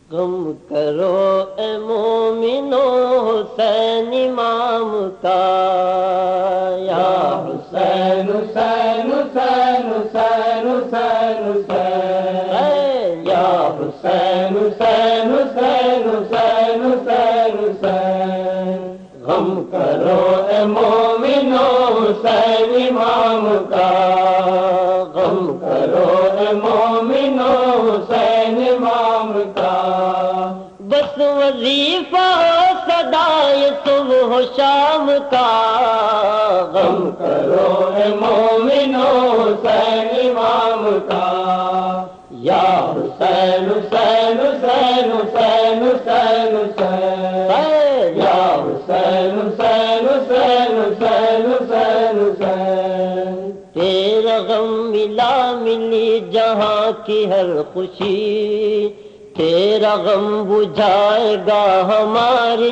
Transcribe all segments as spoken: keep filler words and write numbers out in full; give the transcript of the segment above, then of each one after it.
غم کرو اے مومنو حسین امام کا، یا حسین حسین حسین حسین حسین حسین، یا حسین حسین حسین حسین حسین حسین، غم کرو اے مومنو حسین امام کا، غم کرو اے مومنو حسین امام کا، بس وظیفہ صدائے صبح و شام کا، غم کرو اے مومنو حسین امام کا، یا حسین حسین حسین حسین حسین حسین، یا حسین حسین حسین حسین حسین حسین، تیرا غم ملا ملی جہاں کی ہر خوشی، تیرا غم بجھائے گا ہماری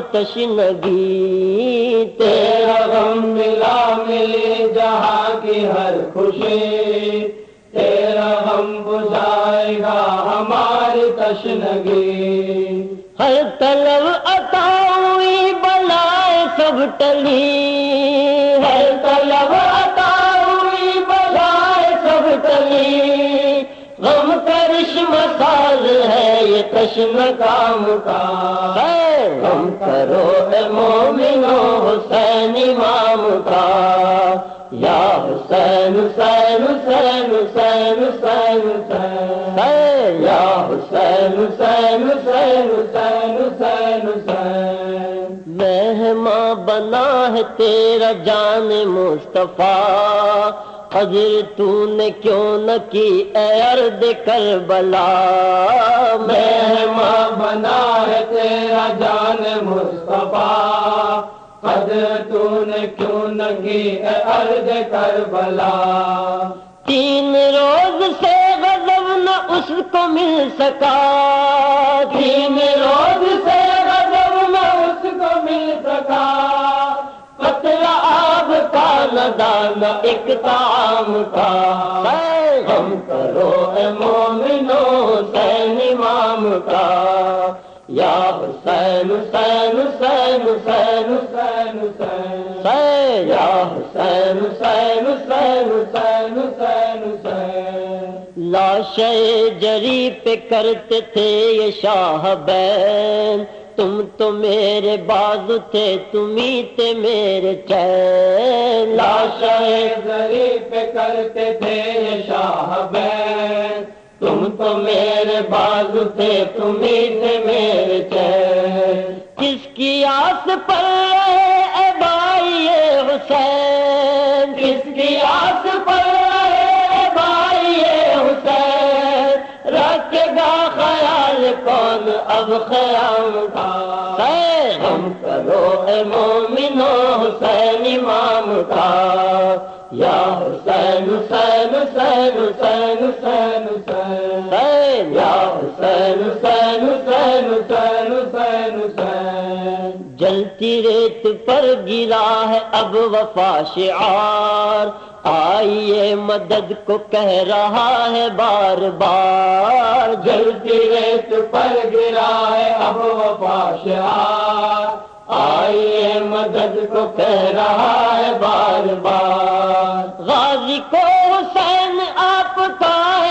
تشنگی، تیرا غم ملا ملی جہاں کی ہر خوشی، تیرا غم بجھائے گا ہماری تشنگی، ہر طلب عطا ہوئی بلائے سب ٹلی، ہر طلب عطا ہوئی بلائے سب ٹلی، غم کرشم ساز ہے یہ تشن کام کا، غم کرو اے مومنو حسین امام کا، یا حسین حسین حسین حسین حسین حسین، یا حسین حسین حسین حسین حسین حسین، مہماں بنا ہے تیرا جان مصطفیٰ، حضر تو نے کیوں نہ کی اے ارض کربلا، مہماں بنا ہے تیرا جان مصطفیٰ، قدر تو نے کیوں نہ کی اے ارض کربلا، تین روز سے غضب نہ اس کو مل سکا، تین روز سے غضب نہ اس کو مل سکا، قطرہ آب کا نہ دانہ ایک طعام کا، غم کرو اے مومنو حسین امام کا، یا حسین حسین حسین حسین حسین حسین، یا حسین حسین حسین حسین حسین حسین، لاشے جری پہ کرتے تھے یہ شاہ بین، تم تو میرے بازو تھے تمہیں تھے میرے چین، لاشے جری پہ کرتے تھے یہ شاہ بین، تم تو میرے بازو تھے تمہیں تھے میرے چین، کس کی آس پر رہے اے بھائی یہ حسین، کس کی آس پر رہے اے بھائی یہ حسین، رکھے گا خیال کون اب خیام کا، غم کرو اے مومنو حسین امام کا، یا حسین حسین حسین حسین حسین حسین، یا حسین حسین حسین حسین حسین حسین، جلتی ریت پر گرا ہے اب وفا شعار، آئیے مدد کو کہہ رہا ہے بار بار، جلتی ریت پر گرا ہے اب وفا شعار، آئیے مدد کو کہہ رہا ہے بار بار، غازی کو حسین آپ کا ہے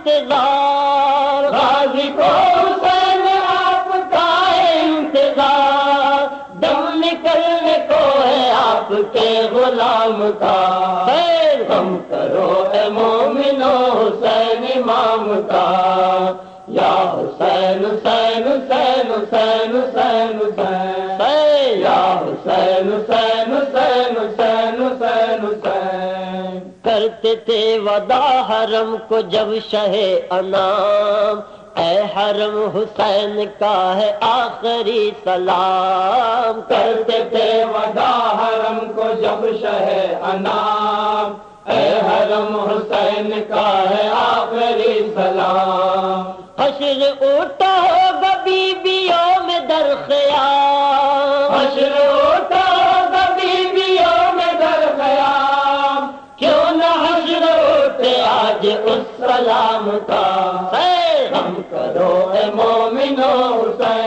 انتظار، غازی کو حسین آپ کا ہے انتظار، دم نکلنے کو ہے آپ کے غلام کا، غم کرو اے مومنو حسین امام کا، یا حسین حسین حسین حسین حسین حسین، یا حسین حسین حسین حسین حسین حسین، کرتے تھے ودا حرم کو جب شہ انام، اے حرم حسین کا ہے آخری سلام، کرتے تھے ودا حرم کو جب شہ انام، اے حرم حسین کا ہے آخری سلام، حشر اٹھا ہوگا بیویوں میں در خیام، حشر اٹھا ہوگا بیویوں میں در خیام، کیوں نہ حشر اٹھے آج اس سلام کا، غم کرو اے مومنو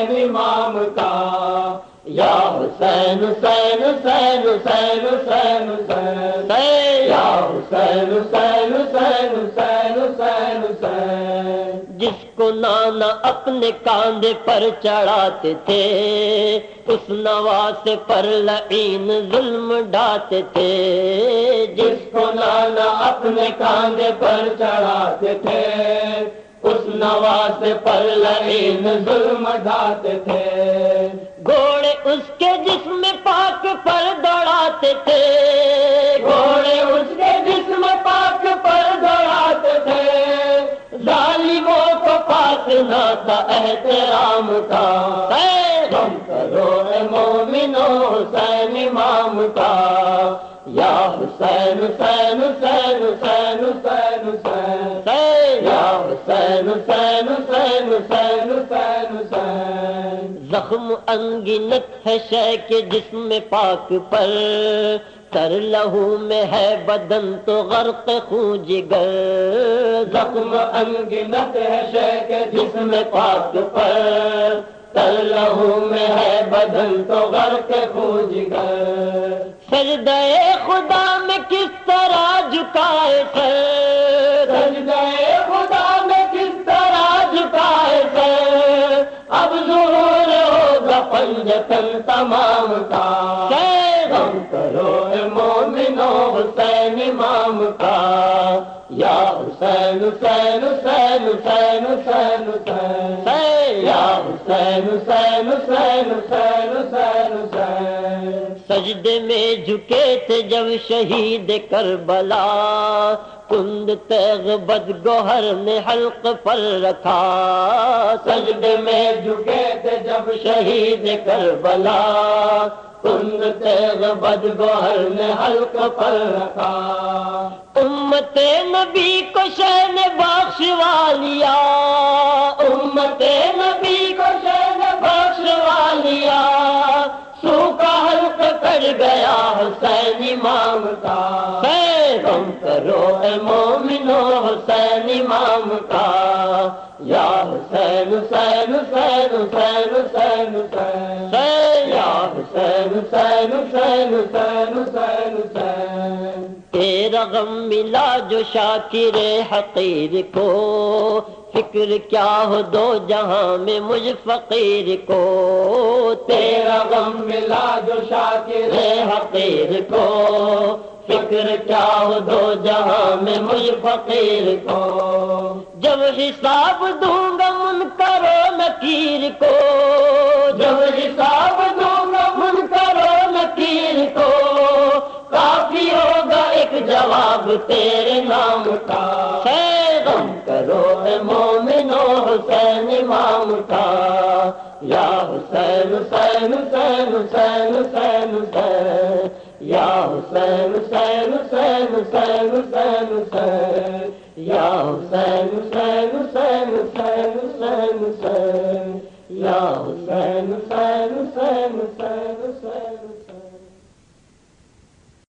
حسین امام کا، یا حسین حسین حسین حسین حسین حسین، یا حسین حسین حسین حسین حسین حسین۔ جس کو نانا اپنے کاندھے پر چڑھاتے تھے، اس نواسے پر لعین ظلم ڈھاتے تھے، جس کو نانا اپنے کاندھے پر چڑھاتے تھے، اس نواسے پر لعین ظلم ڈھاتے تھے، گھوڑے اس کے جسم پاک پر دوڑاتے تھے، گھوڑے اس کے جسم پاک پر دوڑاتے تھے، ظالموں کو پاک نہ تھا احترام کا، غم کرو اے مومنو حسین امام کا، یا حسین حسین حسین حسین حسین حسین، یا حسین حسین حسین حسین حسین حسین۔ زخم انگنت ہے شے کے جسم پاک پر، تر لہو میں ہے بدن تو غرق خون جگر، زخم انگنت ہے شے کے جسم پاک پر، تر لہو میں ہے بدن تو غرق خون جگر، سجدہ خدا میں کس طرح جھکائے سر، سجدہ خدا میں کس طرح جھکائے سر، اب ظہور ہوگا پنجتن تمام کا، غم کرو اے مومنو حسین امام کا، یا حسین حسین حسین حسین حسین حسین، یا حسین حسین حسین حسین حسین حسین۔ سجدے میں جھکے تھے جب شہید کربلا، کند تیغ بد گوہر نے حلق پر رکھا، سجدے میں جھکے تھے جب شہید کربلا، کند تیغ بد گوہر نے حلق پر رکھا، امت نبی کو شہ نے بخشوا لیا، امت نبی کو شہ نے بخشوا لیا، سوکھا حلق کر گیا حسین امام کا، غم کرو اے مومنو حسین امام کا، یا حسین حسین حسین حسین حسین حسین، یا حسین حسین حسین حسین حسین حسین۔ تیرا غم ملا جو شاکر حقیر کو، فکر کیا ہو دو جہاں میں مجھ فقیر کو، تیرا غم ملا جو شاکر حقیر کو، فکر کیا ہو دو جہاں میں مجھ فقیر کو، جب حساب دوں گا منکر و نکیر کو، جب حساب دوں گا منکر و نکیر کو، کافی ہوگا ایک جواب تیرے نام کا، غم کرو اے مومنو حسین امام کا، یا حسین حسین حسین حسین حسین حسین، یا حسین حسین حسین حسین حسین حسین، یا حسین حسین حسین حسین حسین حسین، یا حسین حسین حسین حسین حسین۔